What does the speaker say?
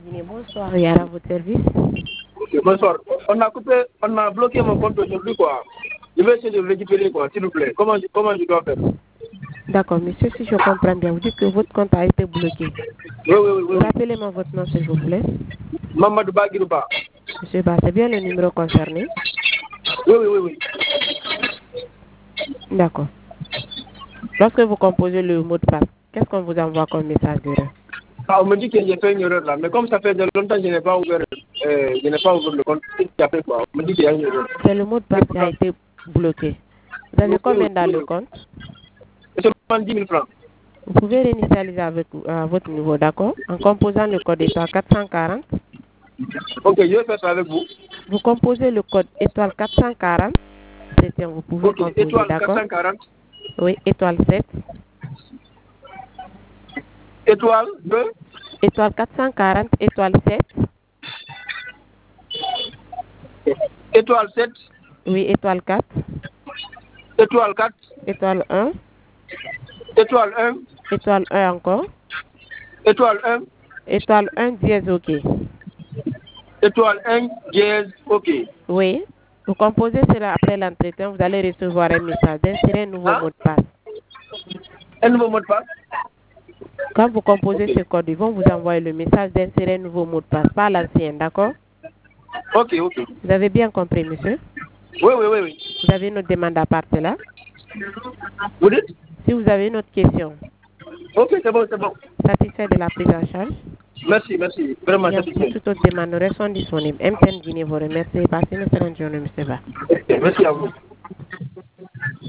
Guinée, bonsoir, Yara, à votre service. Bonsoir. On a bloqué mon compte aujourd'hui, quoi. Je vais essayer de le récupérer, quoi, s'il vous plaît. Comment je dois faire? D'accord, monsieur, si je comprends bien, vous dites que votre compte a été bloqué. Oui. Rappelez-moi votre nom, s'il vous plaît. Mamadou Bagirouba. Monsieur Ba, c'est bien le numéro concerné? Oui. D'accord. Lorsque vous composez le mot de passe, qu'est-ce qu'on vous envoie comme message d'erreur? On me dit que j'ai fait une erreur là, mais comme ça fait de longtemps que je n'ai pas ouvert le compte, quoi. On me dit qu'il y a une erreur. C'est le mot de passe qui a été bloqué. Vous avez combien dans le compte? C'est seulement 10 000 francs. Vous pouvez réinitialiser avec votre niveau, d'accord? En composant le code étoile 440. Ok, je vais faire ça avec vous. Vous composez le code étoile 440. Vous pouvez composer, étoile d'accord? 440. Oui, étoile 7. Étoile 2. Étoile 440, étoile 7. Étoile 7. Oui, étoile 4. Étoile 4. Étoile 1. Étoile 1. Étoile 1 encore. Étoile 1. Étoile 1 dièse OK. Étoile 1 dièse OK. Oui. Vous composez cela après l'entretien, vous allez recevoir un message d'insérer un nouveau mot de passe. Un nouveau mot de passe? Quand vous composez ce code, ils vont vous envoyer le message d'insérer un nouveau mot de passe, pas l'ancien, d'accord? Ok. Vous avez bien compris, monsieur? Oui. Vous avez une autre demande à part de là? Vous dites? Si vous avez une autre question. Ok, c'est bon. Satisfait de la prise en charge? Merci. Vraiment Merci. satisfait. Toutes autres demandes sont disponibles. MTN Guinée vous remercie. Passez une excellente journée, monsieur Ba. Merci à vous.